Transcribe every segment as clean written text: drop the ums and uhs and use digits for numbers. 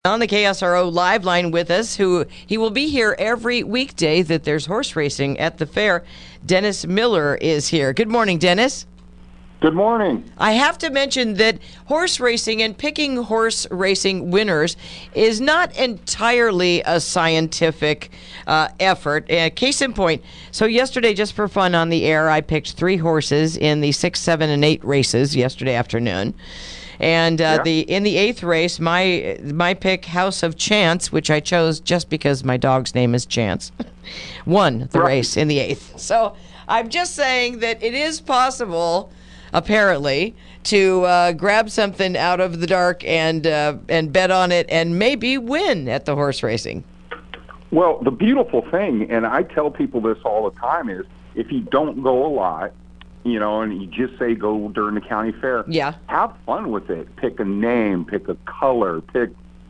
On the KSRO live line with us, he will be here every weekday that there's horse racing at the fair. Dennis Miller is here. Good morning, Dennis. Good morning. I have to mention that horse racing and picking horse racing winners is not entirely a scientific effort. Case in point, so yesterday, just for fun on the air, I picked 3 horses in the 6, 7, and 8 races yesterday afternoon. And in the 8th race, my pick, House of Chance, which I chose just because my dog's name is Chance, won the race in the 8th. So I'm just saying that it is possible, apparently, to grab something out of the dark and bet on it and maybe win at the horse racing. Well, the beautiful thing, and I tell people this all the time, is if you don't go a lot, and you just say go during the county fair, have fun with it. Pick a name, pick a color, pick,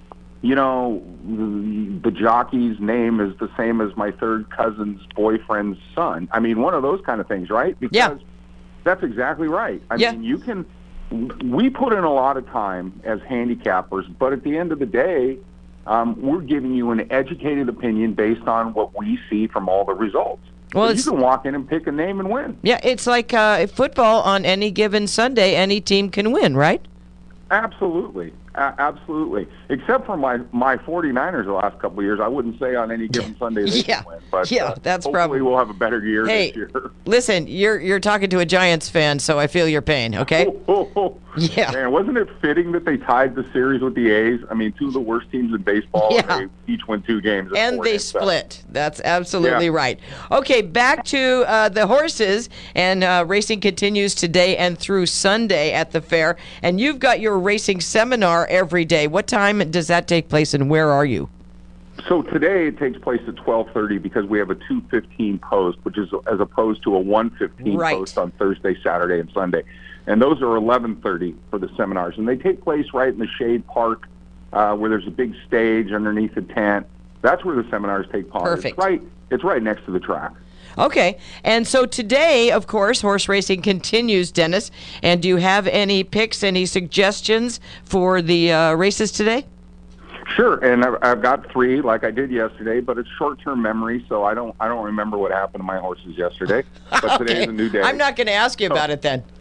the jockey's name is the same as my third cousin's boyfriend's son. I mean, one of those kind of things, right? Because that's exactly right. I mean, we put in a lot of time as handicappers, but at the end of the day, we're giving you an educated opinion based on what we see from all the results. Well, you can walk in and pick a name and win. Yeah, it's like football on any given Sunday. Any team can win, right? Absolutely. Absolutely. Except for my 49ers the last couple of years, I wouldn't say on any given Sunday they can win. But that's hopefully probably we'll have a better year this year. Listen, you're talking to a Giants fan, so I feel your pain, okay? Yeah. Man, wasn't it fitting that they tied the series with the A's? I mean, 2 of the worst teams in baseball, and they each won 2 games. And they split. That's absolutely right. Okay, back to the horses, and racing continues today and through Sunday at the fair. And you've got your racing seminar every day. What time does that take place, and where are you? So today it takes place at 12:30 because we have a 2:15 post, which is as opposed to a 1:15 post on Thursday, Saturday, and Sunday. And those are 11:30 for the seminars. And they take place right in the Shade Park where there's a big stage underneath the tent. That's where the seminars take place. Perfect. It's right next to the track. Okay. And so today, of course, horse racing continues, Dennis. And do you have any picks, any suggestions for the races today? Sure, and I've got 3 like I did yesterday, but it's short-term memory, so I don't remember what happened to my horses yesterday. But today's a new day. I'm not going to ask you about it then.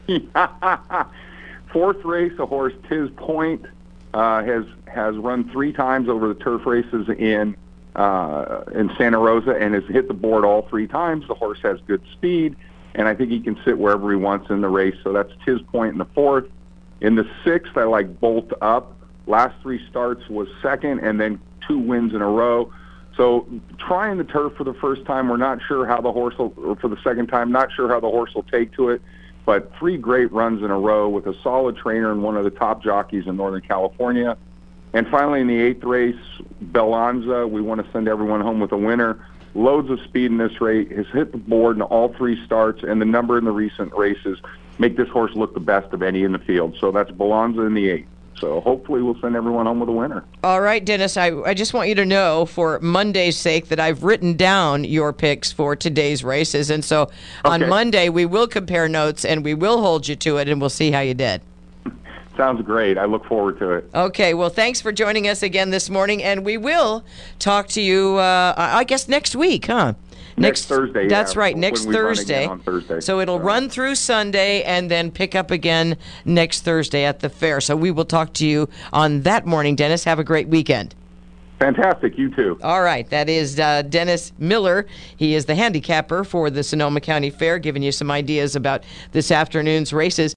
4th race, a horse, Tiz Point, has run 3 times over the turf races in Santa Rosa and has hit the board all 3 times. The horse has good speed, and I think he can sit wherever he wants in the race. So that's Tiz Point in the 4th. In the 6th, I like Bolt Up. Last 3 starts was 2nd, and then 2 wins in a row. So trying the turf for the first time, we're not sure how the horse will, or for the second time, not sure how the horse will take to it. But 3 great runs in a row with a solid trainer and one of the top jockeys in Northern California. And finally, in the 8th race, Belanza, we want to send everyone home with a winner. Loads of speed in this race, has hit the board in all 3 starts, and the number in the recent races make this horse look the best of any in the field. So that's Belanza in the 8th. So hopefully we'll send everyone home with a winner. All right, Dennis, I just want you to know, for Monday's sake, that I've written down your picks for today's races. And so on Monday, we will compare notes, and we will hold you to it, and we'll see how you did. Sounds great. I look forward to it. Okay, well, thanks for joining us again this morning, and we will talk to you, I guess, next week, huh? Next Thursday. That's right, next Thursday. On Thursday. So it'll run through Sunday and then pick up again next Thursday at the fair. So we will talk to you on that morning, Dennis. Have a great weekend. Fantastic. You too. All right. That is Dennis Miller. He is the handicapper for the Sonoma County Fair, giving you some ideas about this afternoon's races.